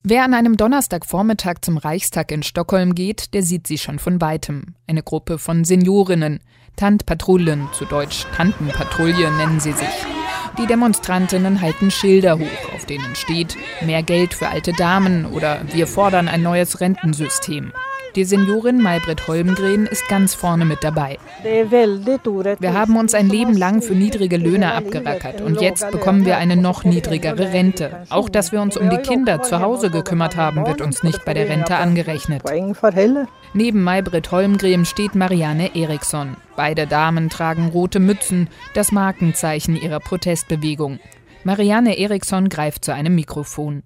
Wer an einem Donnerstagvormittag zum Reichstag in Stockholm geht, der sieht sie schon von Weitem. Eine Gruppe von Seniorinnen, Tantpatrullen, zu Deutsch Tantenpatrouille nennen sie sich. Die Demonstrantinnen halten Schilder hoch, auf denen steht: Mehr Geld für alte Damen oder Wir fordern ein neues Rentensystem. Die Seniorin Maj-Britt Holmgren ist ganz vorne mit dabei. Wir haben uns ein Leben lang für niedrige Löhne abgerackert und jetzt bekommen wir eine noch niedrigere Rente. Auch, dass wir uns um die Kinder zu Hause gekümmert haben, wird uns nicht bei der Rente angerechnet. Neben Maj-Britt Holmgren steht Marianne Eriksson. Beide Damen tragen rote Mützen, das Markenzeichen ihrer Protestbewegung. Marianne Eriksson greift zu einem Mikrofon.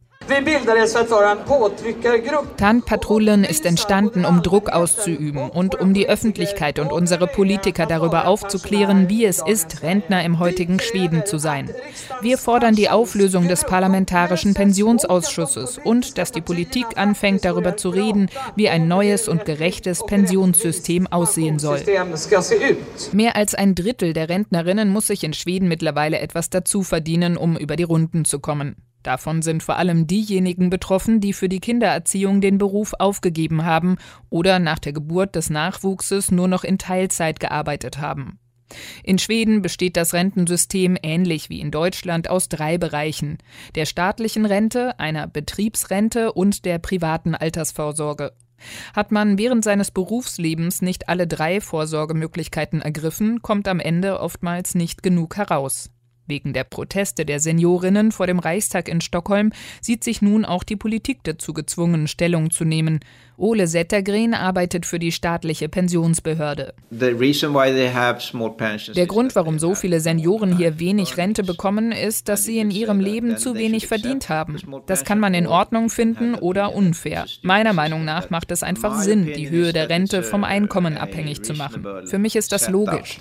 Tantpatrullen ist entstanden, um Druck auszuüben und um die Öffentlichkeit und unsere Politiker darüber aufzuklären, wie es ist, Rentner im heutigen Schweden zu sein. Wir fordern die Auflösung des Parlamentarischen Pensionsausschusses und dass die Politik anfängt, darüber zu reden, wie ein neues und gerechtes Pensionssystem aussehen soll. Mehr als ein Drittel der Rentnerinnen muss sich in Schweden mittlerweile etwas dazu verdienen, um über die Runden zu kommen. Davon sind vor allem diejenigen betroffen, die für die Kindererziehung den Beruf aufgegeben haben oder nach der Geburt des Nachwuchses nur noch in Teilzeit gearbeitet haben. In Schweden besteht das Rentensystem ähnlich wie in Deutschland aus 3 Bereichen: der staatlichen Rente, einer Betriebsrente und der privaten Altersvorsorge. Hat man während seines Berufslebens nicht alle 3 Vorsorgemöglichkeiten ergriffen, kommt am Ende oftmals nicht genug heraus. Wegen der Proteste der Seniorinnen vor dem Reichstag in Stockholm sieht sich nun auch die Politik dazu gezwungen, Stellung zu nehmen. Ole Zettergren arbeitet für die staatliche Pensionsbehörde. Der Grund, warum so viele Senioren hier wenig Rente bekommen, ist, dass sie in ihrem Leben zu wenig verdient haben. Das kann man in Ordnung finden oder unfair. Meiner Meinung nach macht es einfach Sinn, die Höhe der Rente vom Einkommen abhängig zu machen. Für mich ist das logisch.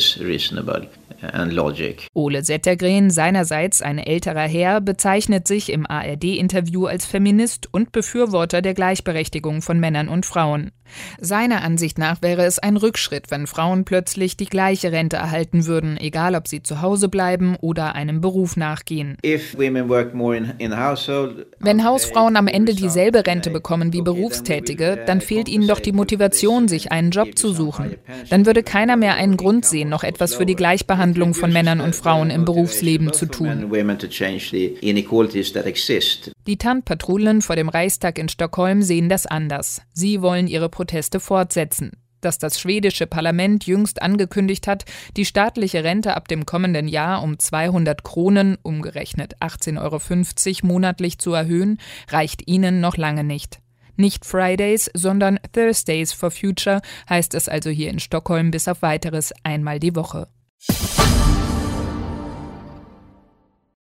Ole Zettergren, seinerseits ein älterer Herr, bezeichnet sich im ARD-Interview als Feminist und Befürworter der Gleichberechtigung von Männern und Frauen. Seiner Ansicht nach wäre es ein Rückschritt, wenn Frauen plötzlich die gleiche Rente erhalten würden, egal ob sie zu Hause bleiben oder einem Beruf nachgehen. Wenn Hausfrauen am Ende dieselbe Rente bekommen wie Berufstätige, dann fehlt ihnen doch die Motivation, sich einen Job zu suchen. Dann würde keiner mehr einen Grund sehen, noch etwas für die Gleichbehandlung von Männern und Frauen im Berufsleben zu tun. Die Tantpatrullen vor dem Reichstag in Stockholm sehen das anders. Sie wollen ihre Proteste fortsetzen. Dass das schwedische Parlament jüngst angekündigt hat, die staatliche Rente ab dem kommenden Jahr um 200 Kronen, umgerechnet 18,50 € monatlich zu erhöhen, reicht ihnen noch lange nicht. Nicht Fridays, sondern Thursdays for Future heißt es also hier in Stockholm bis auf Weiteres einmal die Woche.